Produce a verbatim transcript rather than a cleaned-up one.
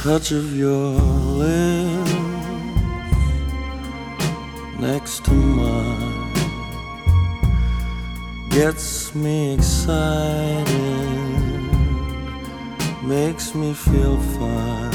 touch of your lips next to mine gets me excited, makes me feel fine.